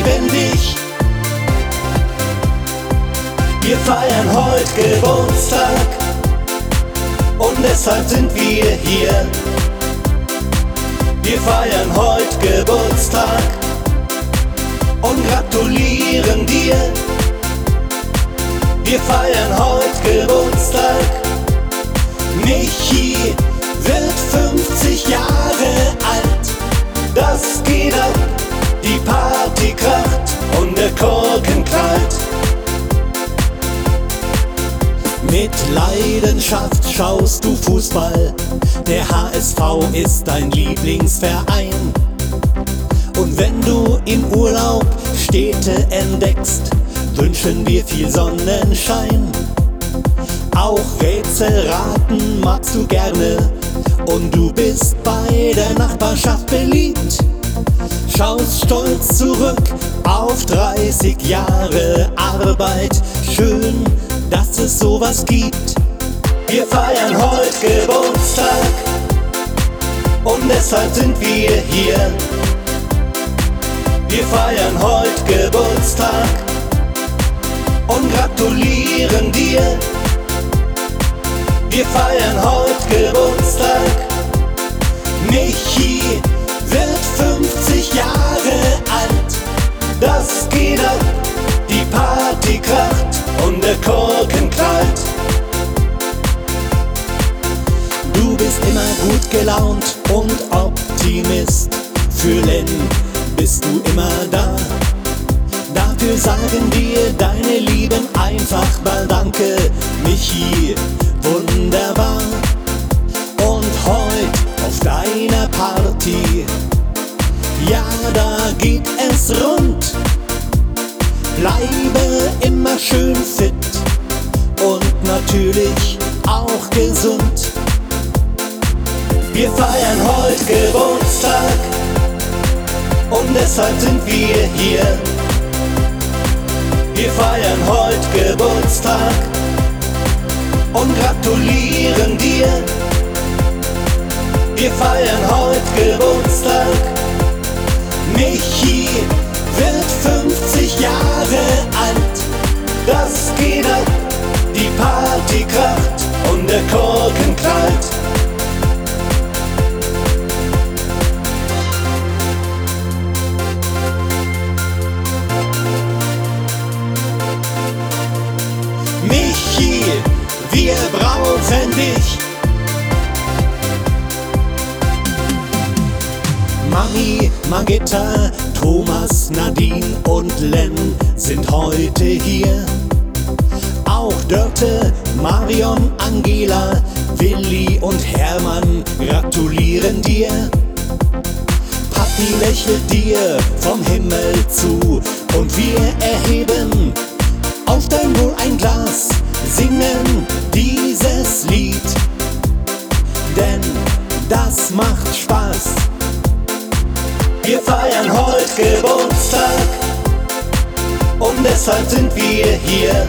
lebendig. Wir feiern heute Geburtstag und deshalb sind wir hier. Wir feiern heute Geburtstag und gratulieren dir. Wir feiern heute Geburtstag. Michi wird 50 Jahre alt. Das geht ab, die Party kracht und der Korken knallt. Mit Leidenschaft schaust du Fußball, der HSV ist dein Lieblingsverein. Und wenn du im Urlaub Städte entdeckst, wünschen wir viel Sonnenschein. Auch Rätselraten magst du gerne und du bist bei der Nachbarschaft beliebt. Schaust stolz zurück auf 30 Jahre Arbeit, schön, dass es sowas gibt. Wir feiern heute Geburtstag und deshalb sind wir hier. Wir feiern heute Geburtstag und gratulieren dir. Wir feiern heute Geburtstag. Michi wird 50 Jahre alt. Das geht ab, die Party kracht und der Korken knallt. Du bist immer gut gelaunt und Optimist. Für Len bist du immer da. Dafür sagen wir deine Lieben einfach mal Danke, Michi, wunderbar. Und heut auf deiner Party, ja, da geht es rund. Bleibe immer schön fit und natürlich auch gesund. Wir feiern heute Geburtstag und deshalb sind wir hier. Wir feiern heute Geburtstag und gratulieren dir. Wir feiern heute Geburtstag. Michi wird 50 Jahre alt. Das geht ab, die Party kracht und der Korken knallt. Michi, wir brauchen dich. Mami, Margitta, Thomas, Nadine und Len sind heute hier. Auch Dörte, Marion, Angela, Willi und Hermann gratulieren dir. Papi lächelt dir vom Himmel zu und wir erheben auf dein Wohl ein Glas, singen dieses Lied, denn das macht Spaß. Wir feiern heute Geburtstag und deshalb sind wir hier.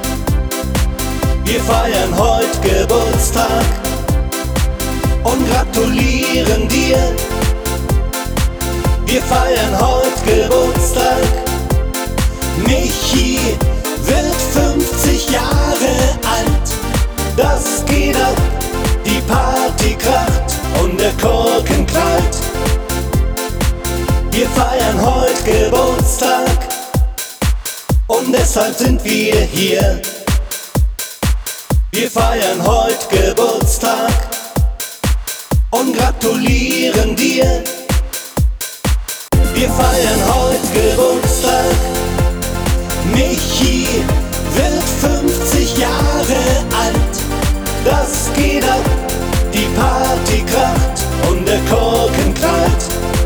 Wir feiern heute Geburtstag und gratulieren dir. Wir feiern heute Geburtstag. Michi wird 50 Jahre alt. Das geht ab, die Party kracht und der Korken knallt. Wir feiern heute Geburtstag und deshalb sind wir hier. Wir feiern heute Geburtstag und gratulieren dir. Wir feiern heute Geburtstag. Michi wird 50 Jahre alt. Das geht ab, die Party kracht und der Korken knallt.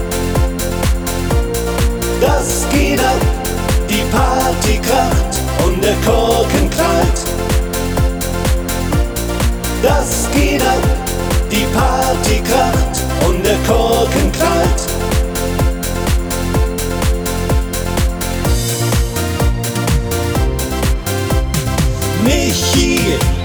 Das geht ab, die Party kracht und der Korken knallt. Das geht ab, die Party kracht und der Korken knallt. Michi